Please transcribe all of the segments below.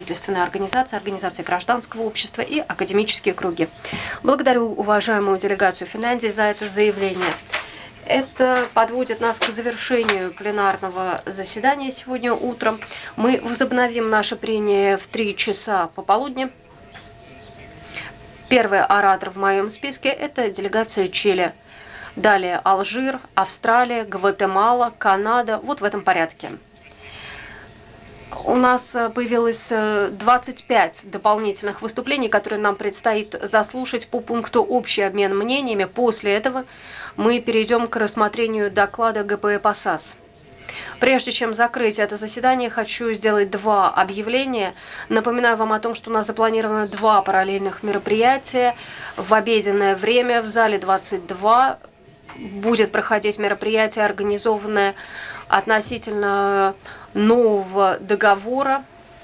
неправительственные организации, организации гражданского общества и академические круги. Благодарю уважаемую делегацию Финляндии за это заявление. Это подводит нас к завершению пленарного заседания сегодня утром. Мы возобновим наше прение в 3 часа пополудни. Первый оратор в моем списке – это делегация Чили. Далее Алжир, Австралия, Гватемала, Канада. Вот в этом порядке. У нас появилось 25 дополнительных выступлений, которые нам предстоит заслушать по пункту «Общий обмен мнениями». После этого мы перейдем к рассмотрению доклада ГПЭ ПАСАС. Прежде чем закрыть это заседание, хочу сделать 2 объявления. Напоминаю вам о том, что у нас запланировано 2 параллельных мероприятия. В обеденное время в зале 22 будет проходить мероприятие, организованное относительно нового договора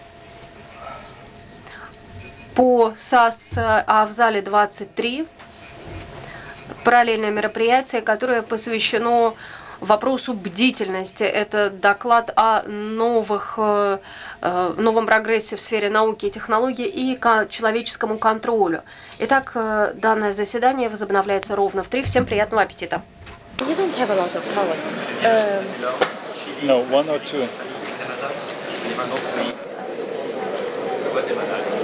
по САС, а в зале 23 параллельное мероприятие, которое посвящено вопросу бдительности. Это доклад о новом прогрессе в сфере науки и технологий и человеческому контролю. Итак, данное заседание возобновляется ровно в 3. Всем приятного аппетита. You don't have a lot of colors. No, 1 or 2.